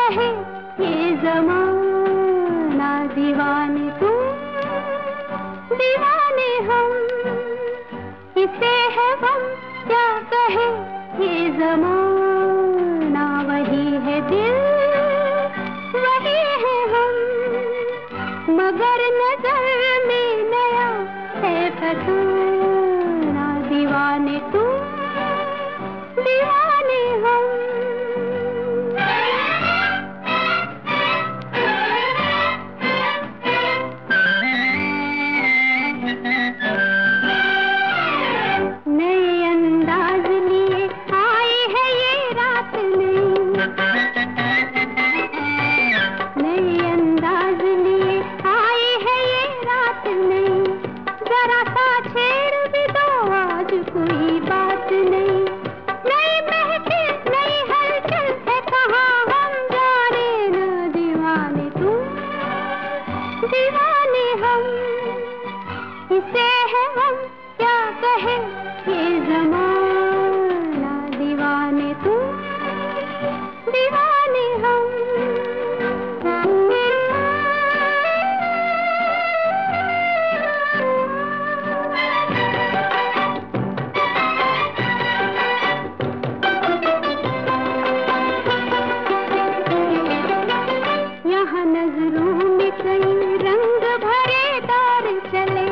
कहे ये ज़माना, दीवाने तुम दीवाने हम, इसे है गम क्या कहे ये ज़माना। वही है दिल वही है हम, मगर नजर में नया है फसाना। दीवाने तुम दीवाने हम। नए अंदाज लिए आई है ये रात नई, नए अंदाज लिए आई है ये रात नई। जरा सा छेड़ भी दो आज कोई बात नहीं। नई महके नई हलचल है कहाँ हम जाने न। दीवाने तुम दीवाने हम, इसे है हम क्या कहे ये ज़माना। दीवाने तुम दीवाने हम। यहाँ नजरों में कई रंग भरे दौर चले,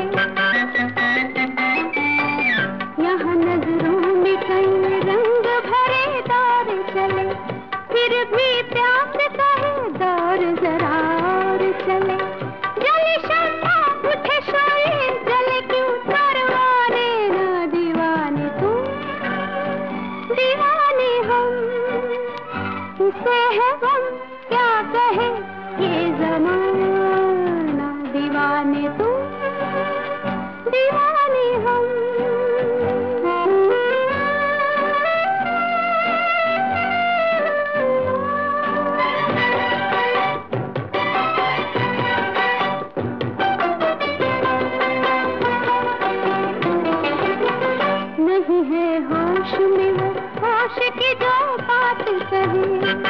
यहाँ नजरों में कई रंग भरे दौर चले। फिर भी प्यास कहे दौर जरा और चले। जले शम्मा उठे शोले जले क्यों परवाने न। दीवाने तुम दीवाने हम, इसे है गम क्या कहे ये ज़माना। दीवाने तुम दीवाने हम। नहीं है होश में वो होश की जो बात कहे,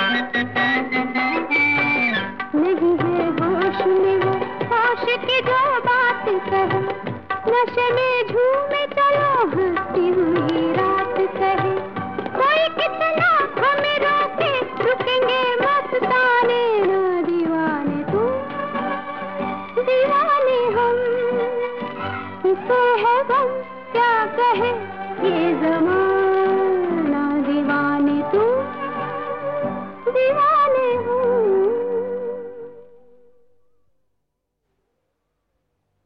नहीं है होश में वो होश की जो बात कहे। नशे में झूमे चलो हंसती हुई रात कहे। कोई कितना हमें रोके रुकेंगे मस्ताने न। दीवाने तुम दीवाने हम, इसे है गम क्या कहे ये ज़माना। दीवाने तुम दीवाने।